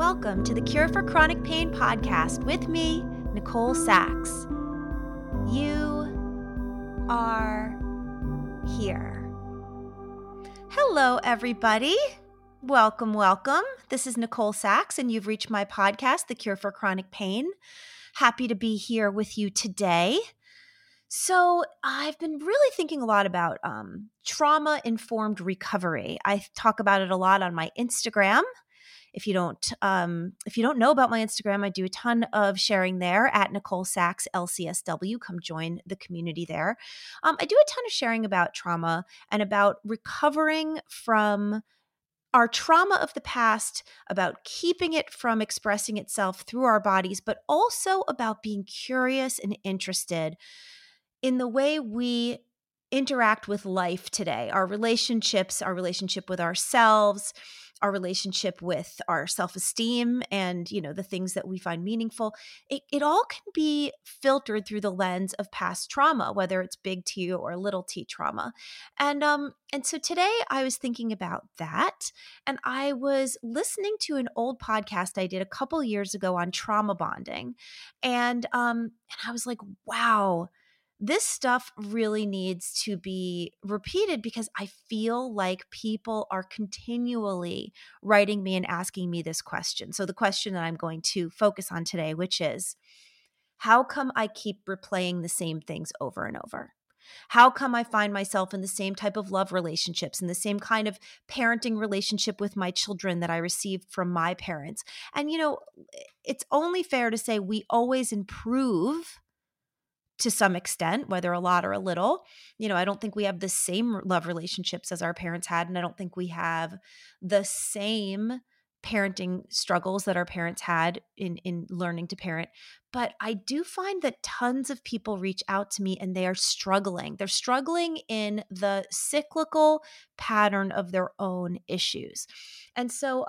welcome to the Cure for Chronic Pain podcast with me, Nicole Sachs. You are here. Hello, everybody. Welcome, welcome. This is Nicole Sachs, and you've reached my podcast, The Cure for Chronic Pain. Happy to be here with you today. So I've been really thinking a lot about trauma-informed recovery. I talk about it a lot on my Instagram. If you don't know about my Instagram, I do a ton of sharing there at Nicole Sachs LCSW. Come join the community there. I do a ton of sharing about trauma and about recovering from our trauma of the past, about keeping it from expressing itself through our bodies, but also about being curious and interested in the way we interact with life today, our relationships, our relationship with ourselves, our relationship with our self-esteem, and the things that we find meaningful. It all can be filtered through the lens of past trauma, whether it's big T or little t trauma. And so today I was thinking about that, and I was listening to an old podcast I did a couple years ago on trauma bonding, and I was like, wow. This stuff really needs to be repeated because I feel like people are continually writing me and asking me this question. So the question that I'm going to focus on today, which is, how come I keep replaying the same things over and over? How come I find myself in the same type of love relationships and the same kind of parenting relationship with my children that I received from my parents? And, it's only fair to say we always improve to some extent, whether a lot or a little. I don't think we have the same love relationships as our parents had, and I don't think we have the same parenting struggles that our parents had in learning to parent. But I do find that tons of people reach out to me and they are struggling. They're struggling in the cyclical pattern of their own issues. And so,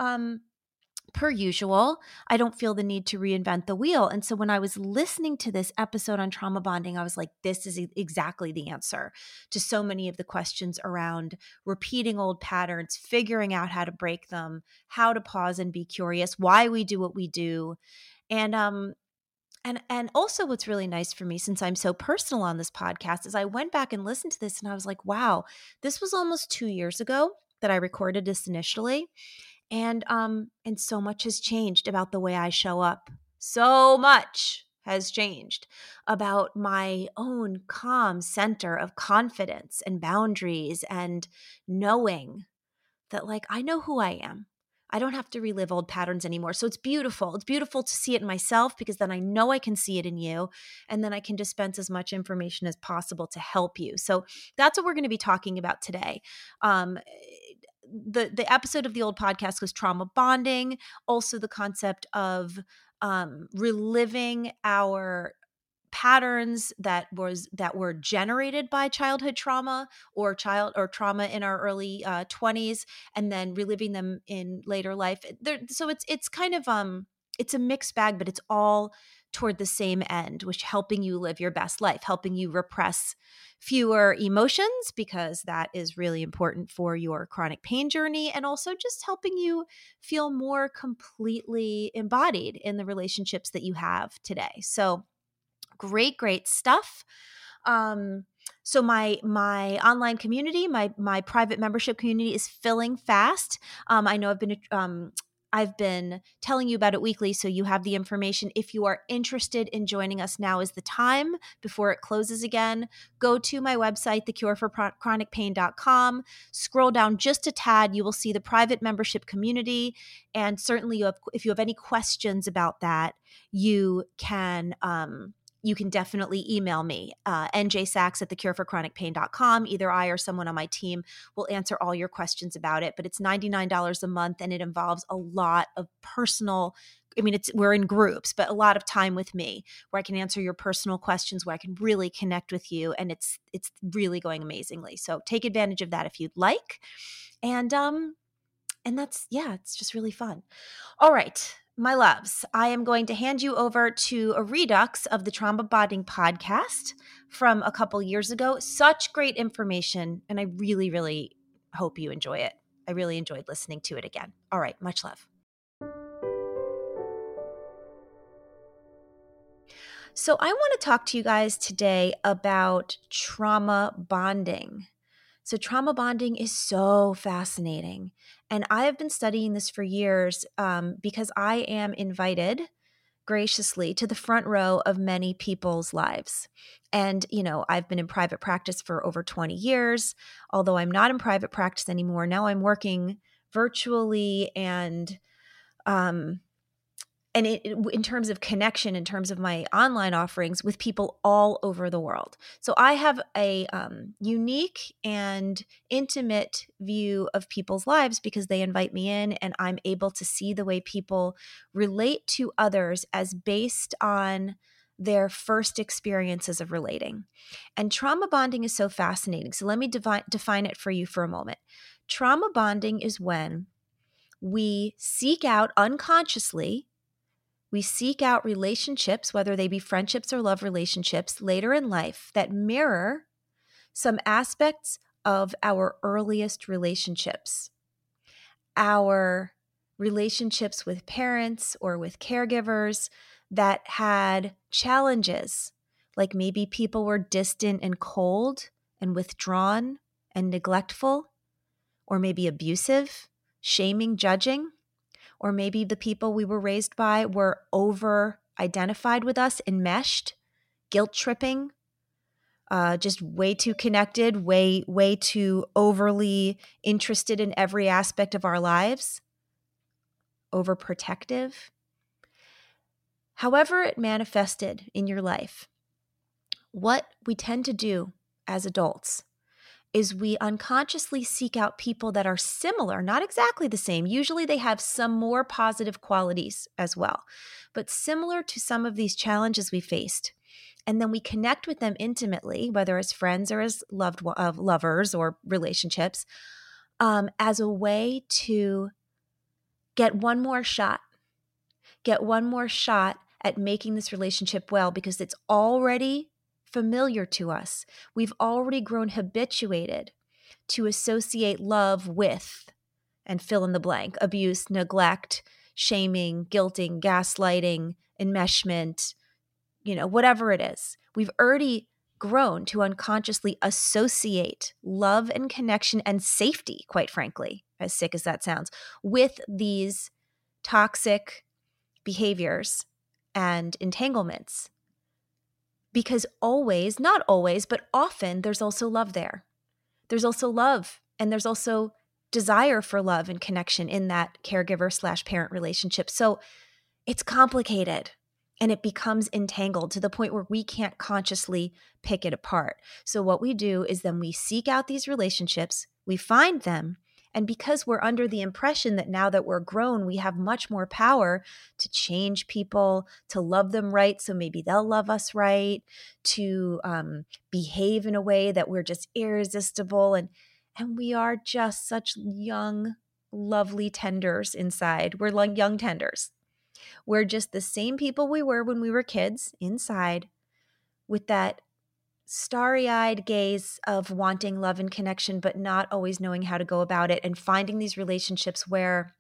per usual, I don't feel the need to reinvent the wheel. And so when I was listening to this episode on trauma bonding, I was like, this is exactly the answer to so many of the questions around repeating old patterns, figuring out how to break them, how to pause and be curious, why we do what we do. And also what's really nice for me, since I'm so personal on this podcast, is I went back and listened to this and I was like, wow, this was almost 2 years ago that I recorded this initially. And so much has changed about the way I show up. So much has changed about my own calm center of confidence and boundaries and knowing that, I know who I am. I don't have to relive old patterns anymore. So it's beautiful. It's beautiful to see it in myself because then I know I can see it in you, and then I can dispense as much information as possible to help you. So that's what we're going to be talking about today. The episode of the old podcast was trauma bonding, also the concept of reliving our patterns that were generated by childhood trauma or trauma in our early 20s, and then reliving them in later life. So it's kind of it's a mixed bag, but it's all toward the same end, which helping you live your best life, helping you repress fewer emotions, because that is really important for your chronic pain journey, and also just helping you feel more completely embodied in the relationships that you have today. So great stuff. So my online community, my private membership community is filling fast. I know I've been telling you about it weekly, so you have the information. If you are interested in joining us, now is the time before it closes again. Go to my website, thecureforchronicpain.com. Scroll down just a tad. You will see the private membership community. And certainly if you have any questions about that, you can definitely email me, njsachs@thecureforchronicpain.com. Either I or someone on my team will answer all your questions about it. But it's $99 a month, and it involves a lot of personal. We're in groups, but a lot of time with me where I can answer your personal questions, where I can really connect with you, and it's really going amazingly. So take advantage of that if you'd like, and that's it's just really fun. All right. My loves, I am going to hand you over to a redux of the Trauma Bonding podcast from a couple years ago. Such great information, and I really, really hope you enjoy it. I really enjoyed listening to it again. All right, much love. So I want to talk to you guys today about trauma bonding. So trauma bonding is so fascinating. And I have been studying this for years because I am invited graciously to the front row of many people's lives. And, I've been in private practice for over 20 years, although I'm not in private practice anymore. Now I'm working virtually um, and in terms of connection, in terms of my online offerings with people all over the world. So I have a unique and intimate view of people's lives because they invite me in, and I'm able to see the way people relate to others as based on their first experiences of relating. And trauma bonding is so fascinating. So let me define it for you for a moment. Trauma bonding is when we seek out unconsciously, we seek out relationships, whether they be friendships or love relationships, later in life that mirror some aspects of our earliest relationships. Our relationships with parents or with caregivers that had challenges, like maybe people were distant and cold and withdrawn and neglectful, or maybe abusive, shaming, judging. Or maybe the people we were raised by were over identified with us, enmeshed, guilt tripping, just way too connected, way too overly interested in every aspect of our lives, overprotective. However it manifested in your life, what we tend to do as adults is we unconsciously seek out people that are similar, not exactly the same. Usually they have some more positive qualities as well, but similar to some of these challenges we faced. And then we connect with them intimately, whether as friends or as lovers or relationships, as a way to get one more shot at making this relationship well, because it's already familiar to us. We've already grown habituated to associate love with, and fill in the blank, abuse, neglect, shaming, guilting, gaslighting, enmeshment, whatever it is. We've already grown to unconsciously associate love and connection and safety, quite frankly, as sick as that sounds, with these toxic behaviors and entanglements. Because always, not always, but often there's also love there. There's also love, and there's also desire for love and connection in that caregiver/parent relationship. So it's complicated, and it becomes entangled to the point where we can't consciously pick it apart. So what we do is then we seek out these relationships, we find them, and because we're under the impression that now that we're grown, we have much more power to change people, to love them right, so maybe they'll love us right, to behave in a way that we're just irresistible, and we are just such young, lovely tenders inside. We're like young tenders. We're just the same people we were when we were kids inside, with that starry-eyed gaze of wanting love and connection, but not always knowing how to go about it, and finding these relationships where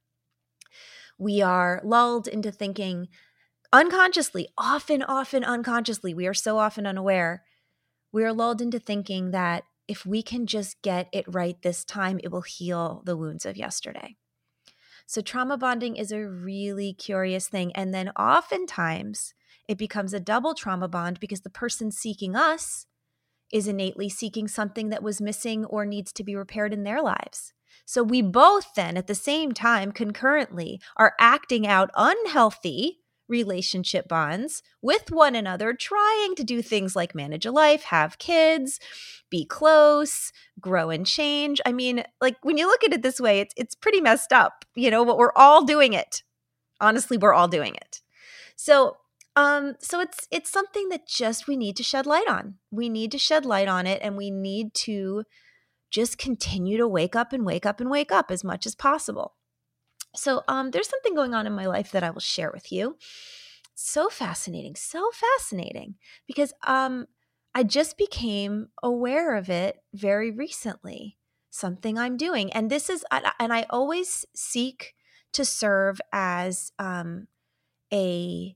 we are lulled into thinking unconsciously, often unconsciously, we are so often unaware, we are lulled into thinking that if we can just get it right this time, it will heal the wounds of yesterday. So trauma bonding is a really curious thing. And then oftentimes it becomes a double trauma bond because the person seeking us is innately seeking something that was missing or needs to be repaired in their lives. So we both then at the same time concurrently are acting out unhealthy relationship bonds with one another, trying to do things like manage a life, have kids, be close, grow and change. I mean, like when you look at it this way, it's pretty messed up, but we're all doing it. Honestly, we're all doing it. So it's something that just we need to shed light on. We need to shed light on it, and we need to just continue to wake up as much as possible. So there's something going on in my life that I will share with you. So fascinating because I just became aware of it very recently, something I'm doing. And I always seek to serve as a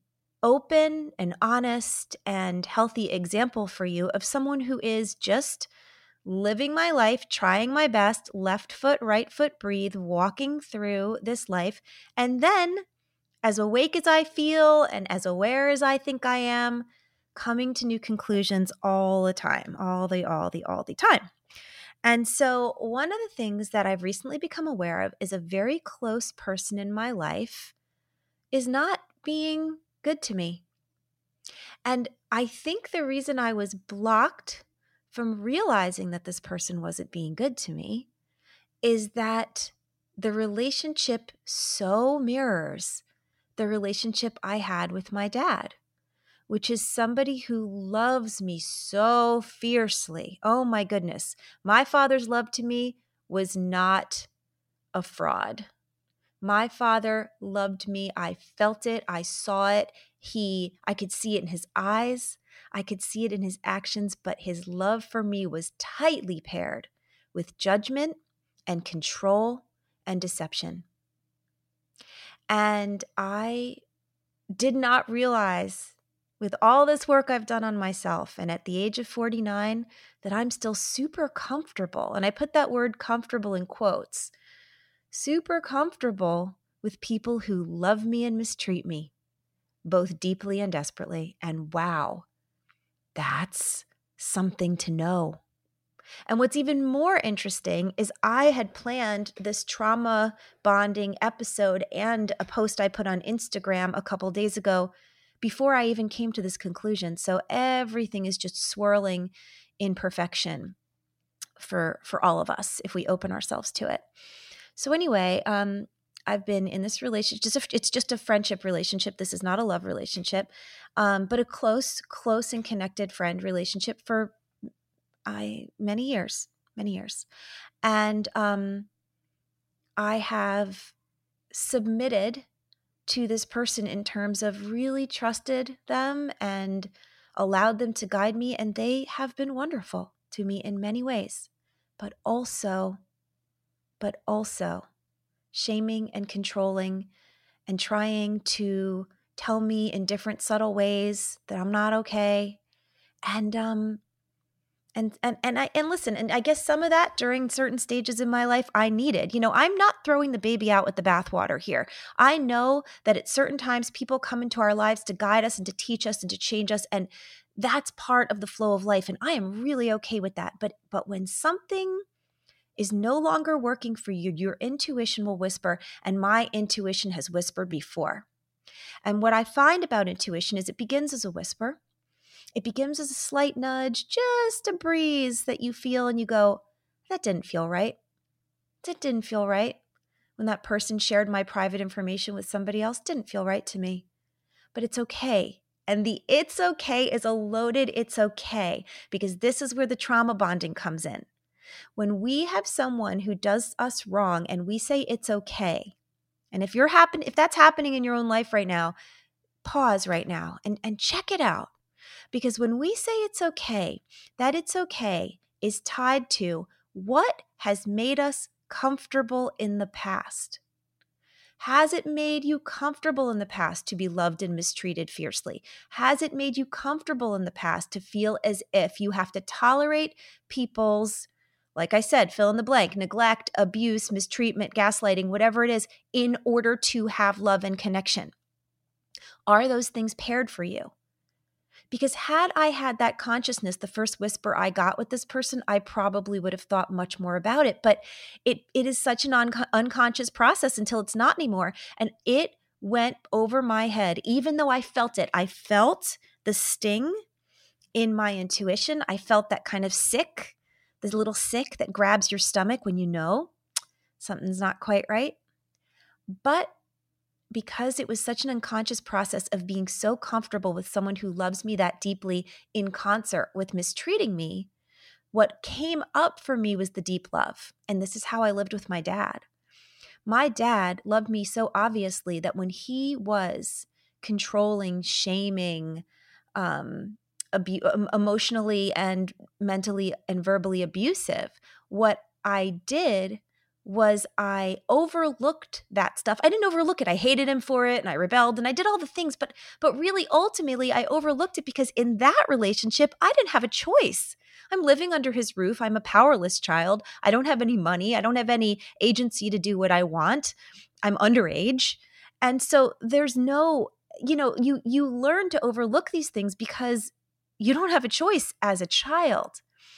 open and honest and healthy example for you of someone who is just living my life, trying my best, left foot, right foot, breathe, walking through this life. And then, as awake as I feel and as aware as I think I am, coming to new conclusions all the time, all the time. And so, one of the things that I've recently become aware of is a very close person in my life is not being good to me. And I think the reason I was blocked from realizing that this person wasn't being good to me is that the relationship so mirrors the relationship I had with my dad, which is somebody who loves me so fiercely. Oh my goodness. My father's love to me was not a fraud. My father loved me. I felt it. I saw it. I could see it in his eyes. I could see it in his actions, but his love for me was tightly paired with judgment and control and deception. And I did not realize, with all this work I've done on myself and at the age of 49, that I'm still super comfortable. And I put that word comfortable in quotes. Super comfortable with people who love me and mistreat me, both deeply and desperately. And wow, that's something to know. And what's even more interesting is I had planned this trauma bonding episode and a post I put on Instagram a couple days ago before I even came to this conclusion. So everything is just swirling in perfection for all of us if we open ourselves to it. So anyway, I've been in this relationship. It's just a friendship relationship. This is not a love relationship, but a close and connected friend relationship for many years. And I have submitted to this person in terms of really trusted them and allowed them to guide me. And they have been wonderful to me in many ways, but also shaming and controlling and trying to tell me in different subtle ways that I'm not okay. And listen, and I guess some of that during certain stages in my life I needed. I'm not throwing the baby out with the bathwater here. I know that at certain times people come into our lives to guide us and to teach us and to change us, and that's part of the flow of life, and I am really okay with that. But when something is no longer working for you, your intuition will whisper, and my intuition has whispered before. And what I find about intuition is it begins as a whisper. It begins as a slight nudge, just a breeze that you feel and you go, that didn't feel right. That didn't feel right. When that person shared my private information with somebody else, didn't feel right to me. But it's okay. And the it's okay is a loaded it's okay, because this is where the trauma bonding comes in. When we have someone who does us wrong and we say it's okay, and if that's happening in your own life right now, pause right now and check it out. Because when we say it's okay, that it's okay is tied to what has made us comfortable in the past. Has it made you comfortable in the past to be loved and mistreated fiercely? Has it made you comfortable in the past to feel as if you have to tolerate people's, like I said, fill in the blank, neglect, abuse, mistreatment, gaslighting, whatever it is, in order to have love and connection? Are those things paired for you? Because had I had that consciousness, the first whisper I got with this person, I probably would have thought much more about it. But it is such an unconscious process until it's not anymore. And it went over my head, even though I felt it. I felt the sting in my intuition. I felt that kind of sick, this little sick that grabs your stomach when you know something's not quite right. But because it was such an unconscious process of being so comfortable with someone who loves me that deeply in concert with mistreating me, what came up for me was the deep love. And this is how I lived with my dad. My dad loved me so obviously that when he was controlling, shaming, emotionally and mentally and verbally abusive, what I did was I overlooked that stuff. I didn't overlook it. I hated him for it and I rebelled and I did all the things, but really ultimately I overlooked it because in that relationship, I didn't have a choice. I'm living under his roof. I'm a powerless child. I don't have any money. I don't have any agency to do what I want. I'm underage. And so there's no, you learn to overlook these things because you don't have a choice as a child.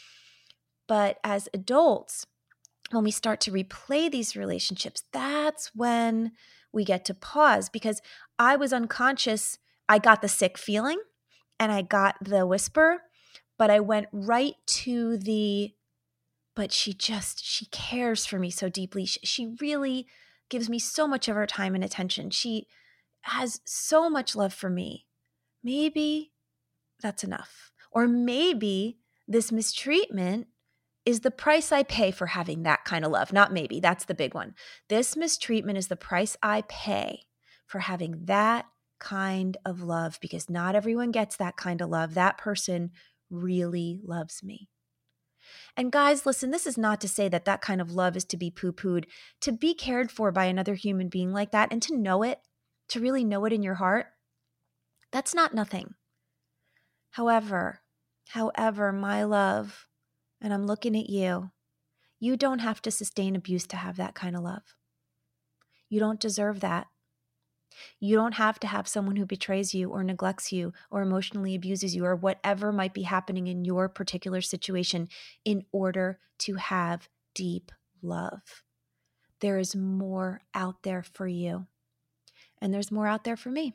But as adults, when we start to replay these relationships, that's when we get to pause, because I was unconscious. I got the sick feeling and I got the whisper, but I went right to but she cares for me so deeply. She really gives me so much of her time and attention. She has so much love for me. Maybe that's enough. Or maybe this mistreatment is the price I pay for having that kind of love. Not maybe, that's the big one. This mistreatment is the price I pay for having that kind of love, because not everyone gets that kind of love. That person really loves me. And guys, listen, this is not to say that that kind of love is to be poo-pooed. To be cared for by another human being like that and to know it, to really know it in your heart, that's not nothing. However, my love, and I'm looking at you, you don't have to sustain abuse to have that kind of love. You don't deserve that. You don't have to have someone who betrays you or neglects you or emotionally abuses you or whatever might be happening in your particular situation in order to have deep love. There is more out there for you, and there's more out there for me.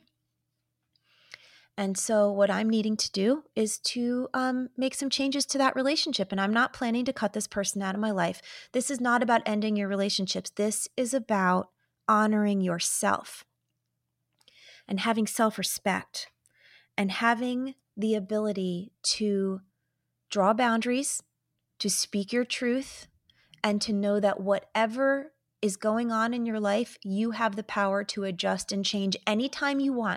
And so what I'm needing to do is to make some changes to that relationship. And I'm not planning to cut this person out of my life. This is not about ending your relationships. This is about honoring yourself and having self-respect and having the ability to draw boundaries, to speak your truth, and to know that whatever is going on in your life, you have the power to adjust and change anytime you want.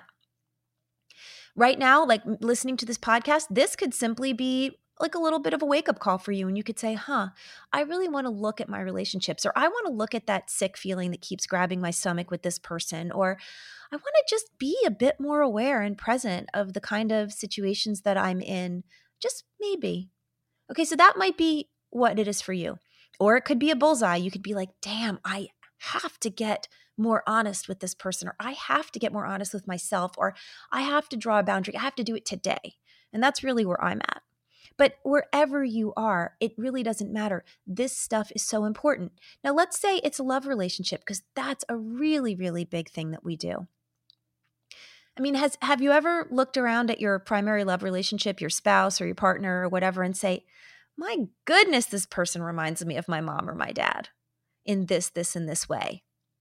Right now, like listening to this podcast, this could simply be like a little bit of a wake-up call for you. And you could say, I really want to look at my relationships, or I want to look at that sick feeling that keeps grabbing my stomach with this person, or I want to just be a bit more aware and present of the kind of situations that I'm in, just maybe. Okay, so that might be what it is for you. Or it could be a bullseye. You could be like, damn, I have to get more honest with this person, or I have to get more honest with myself, or I have to draw a boundary. I have to do it today. And that's really where I'm at. But wherever you are, it really doesn't matter. This stuff is so important. Now, let's say it's a love relationship, because that's a really, really big thing that we do. I mean, have you ever looked around at your primary love relationship, your spouse or your partner or whatever, and say, my goodness, this person reminds me of my mom or my dad in this, and this way?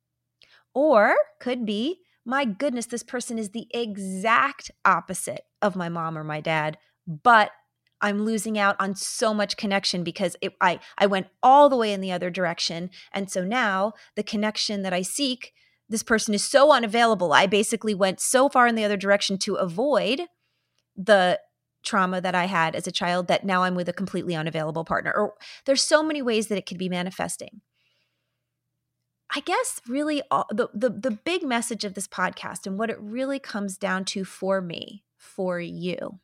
Or could be, my goodness, this person is the exact opposite of my mom or my dad, but I'm losing out on so much connection because I went all the way in the other direction. And so now the connection that I seek, this person is so unavailable. I basically went so far in the other direction to avoid the trauma that I had as a child that now I'm with a completely unavailable partner. Or there's so many ways that it could be manifesting. I guess really the big message of this podcast and what it really comes down to for me, for you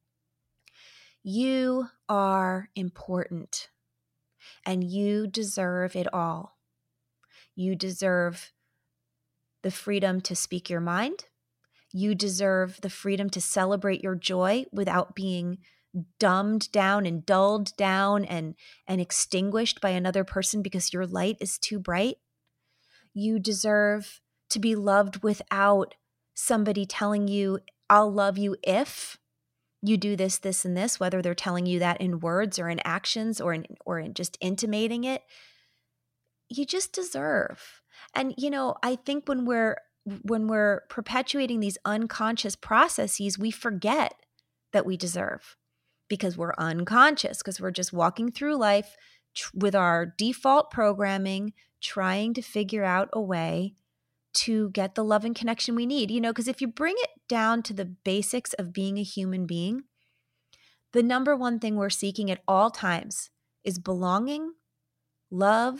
are important and you deserve it all. You deserve the freedom to speak your mind. You deserve the freedom to celebrate your joy without being dumbed down and dulled down and extinguished by another person because your light is too bright. You deserve to be loved without somebody telling you, I'll love you if you do this, this, and this, whether they're telling you that in words or in actions or in just intimating it. You just deserve. And, I think when we're perpetuating these unconscious processes, we forget that we deserve because we're unconscious, because we're just walking through life with our default programming, trying to figure out a way to get the love and connection we need. Because if you bring it down to the basics of being a human being, the number one thing we're seeking at all times is belonging, love,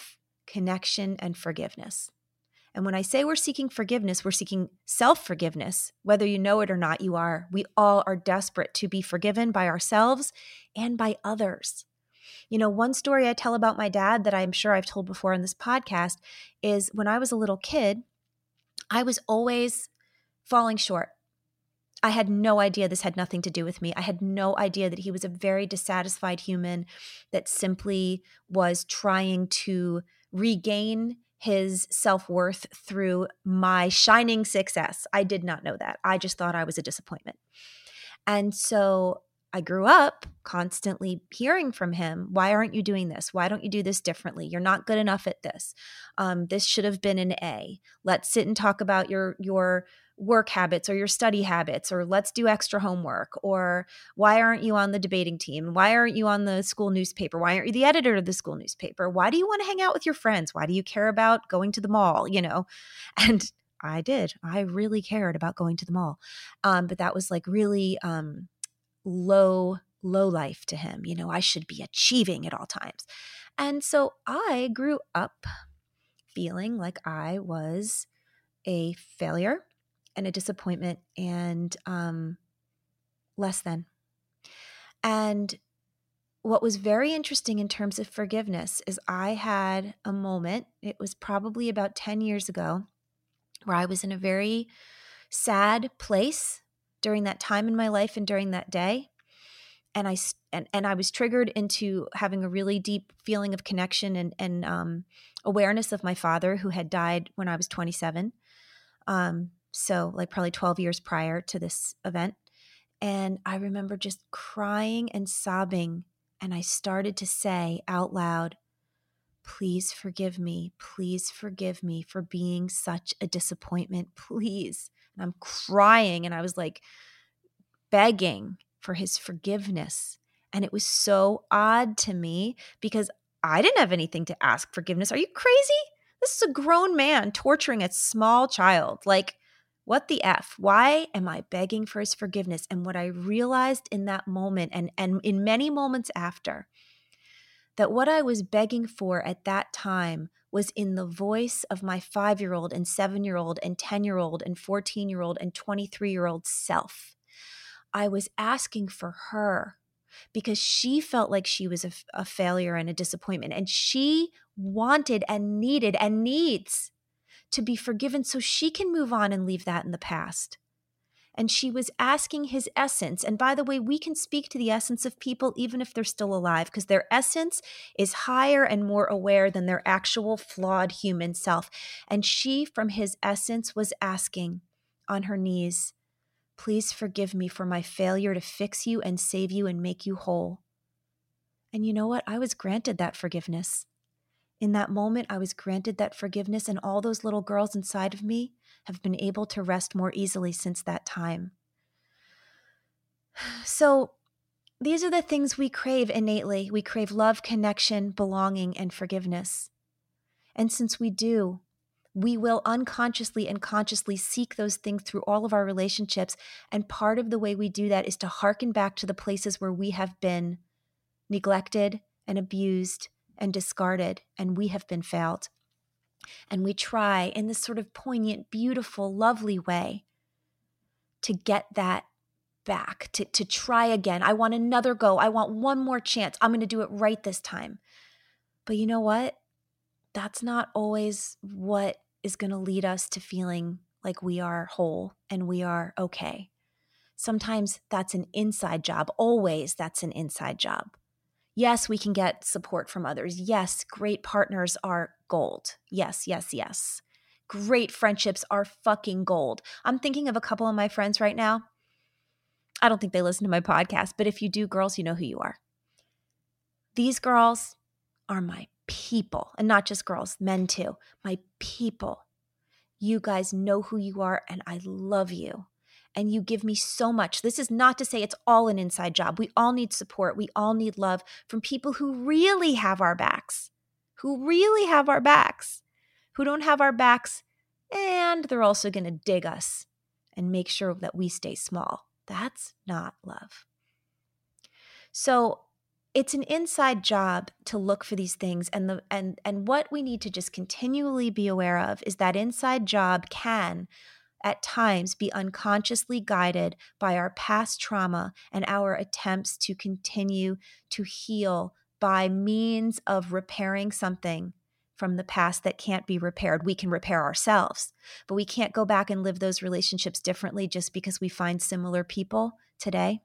connection, and forgiveness. And when I say we're seeking forgiveness, we're seeking self-forgiveness. Whether you know it or not, you are. We all are desperate to be forgiven by ourselves and by others. You know, one story I tell about my dad that I'm sure I've told before on this podcast is when I was a little kid, I was always falling short. I had no idea this had nothing to do with me. I had no idea that he was a very dissatisfied human that simply was trying to regain his self-worth through my shining success. I did not know that. I just thought I was a disappointment. And so I grew up constantly hearing from him, why aren't you doing this? Why don't you do this differently? You're not good enough at this. This should have been an A. Let's sit and talk about your work habits or your study habits, or let's do extra homework, or why aren't you on the debating team? Why aren't you on the school newspaper? Why aren't you the editor of the school newspaper? Why do you want to hang out with your friends? Why do you care about going to the mall? You know, and I did. I really cared about going to the mall. But that was like really low life to him. You know, I should be achieving at all times. And so I grew up feeling like I was a failure and a disappointment and less than. And what was very interesting in terms of forgiveness is I had a moment, it was probably about 10 years ago, where I was in a very sad place during that time in my life and during that day. And I was triggered into having a really deep feeling of connection and awareness of my father, who had died when I was 27. So like probably 12 years prior to this event. And I remember just crying and sobbing. And I started to say out loud, please forgive me. Please forgive me for being such a disappointment. Please. And I'm crying. And I was like begging for his forgiveness. And it was so odd to me because I didn't have anything to ask forgiveness. Are you crazy? This is a grown man torturing a small child. Like, what the F? Why am I begging for his forgiveness? And what I realized in that moment and in many moments after, that what I was begging for at that time was in the voice of my 5-year-old and 7-year-old and 10-year-old and 14-year-old and 23-year-old self. I was asking for her because she felt like she was a failure and a disappointment. And she wanted and needed and needs to be forgiven so she can move on and leave that in the past. And she was asking his essence. And by the way, we can speak to the essence of people even if they're still alive, because their essence is higher and more aware than their actual flawed human self. And she, from his essence, was asking on her knees, please forgive me for my failure to fix you and save you and make you whole. And you know what? I was granted that forgiveness. In that moment, I was granted that forgiveness, and all those little girls inside of me have been able to rest more easily since that time. So these are the things we crave innately. We crave love, connection, belonging, and forgiveness. And since we do, we will unconsciously and consciously seek those things through all of our relationships. And part of the way we do that is to hearken back to the places where we have been neglected and abused and discarded, and we have been failed. And we try in this sort of poignant, beautiful, lovely way to get that back, to try again. I want another go. I want one more chance. I'm going to do it right this time. But you know what? That's not always what is going to lead us to feeling like we are whole and we are okay. Sometimes that's an inside job. Always that's an inside job. Yes, we can get support from others. Yes, great partners are gold. Yes, yes, yes. Great friendships are fucking gold. I'm thinking of a couple of my friends right now. I don't think they listen to my podcast, but if you do, girls, you know who you are. These girls are my people, and not just girls, men too. My people. You guys know who you are, and I love you. And you give me so much. This is not to say it's all an inside job. We all need support. We all need love from people who really have our backs, who don't have our backs, and they're also going to dig us and make sure that we stay small. That's not love. So it's an inside job to look for these things, and what we need to just continually be aware of is that inside job can at times be unconsciously guided by our past trauma and our attempts to continue to heal by means of repairing something from the past that can't be repaired. We can repair ourselves, but we can't go back and live those relationships differently just because we find similar people today.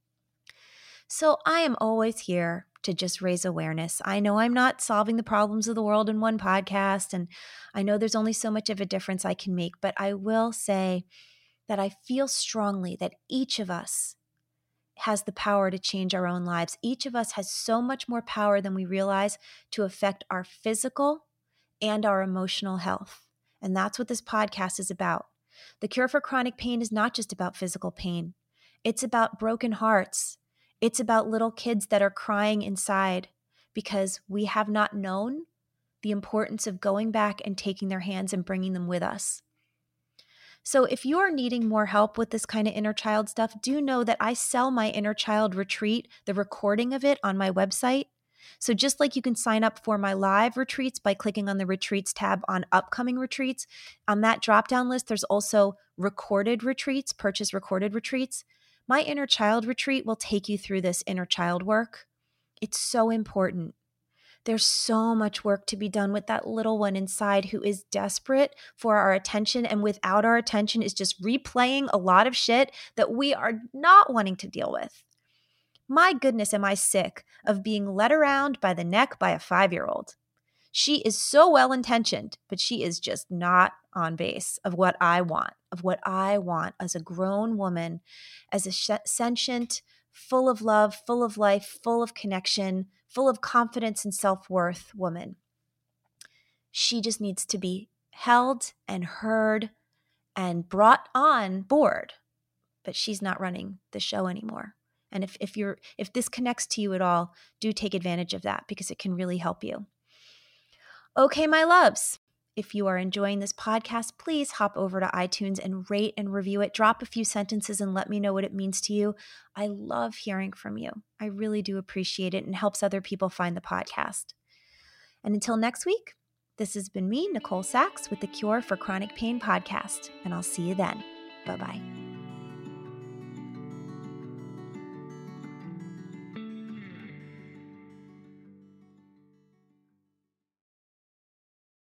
So I am always here to just raise awareness. I know I'm not solving the problems of the world in one podcast, and I know there's only so much of a difference I can make, but I will say that I feel strongly that each of us has the power to change our own lives. Each of us has so much more power than we realize to affect our physical and our emotional health. And that's what this podcast is about. The Cure for Chronic Pain is not just about physical pain. It's about broken hearts. It's about little kids that are crying inside because we have not known the importance of going back and taking their hands and bringing them with us. So if you're needing more help with this kind of inner child stuff, do know that I sell my inner child retreat, the recording of it, on my website. So just like you can sign up for my live retreats by clicking on the retreats tab on upcoming retreats, on that drop-down list, there's also recorded retreats, purchase recorded retreats. My inner child retreat will take you through this inner child work. It's so important. There's so much work to be done with that little one inside who is desperate for our attention, and without our attention is just replaying a lot of shit that we are not wanting to deal with. My goodness, am I sick of being led around by the neck by a 5-year-old. She is so well-intentioned, but she is just not on base of what I want as a grown woman, as a sentient, full of love, full of life, full of connection, full of confidence and self-worth woman. She just needs to be held and heard and brought on board, but she's not running the show anymore. And if this connects to you at all, do take advantage of that because it can really help you. Okay, my loves, if you are enjoying this podcast, please hop over to iTunes and rate and review it. Drop a few sentences and let me know what it means to you. I love hearing from you. I really do appreciate it and helps other people find the podcast. And until next week, this has been me, Nicole Sachs, with the Cure for Chronic Pain podcast, and I'll see you then. Bye-bye.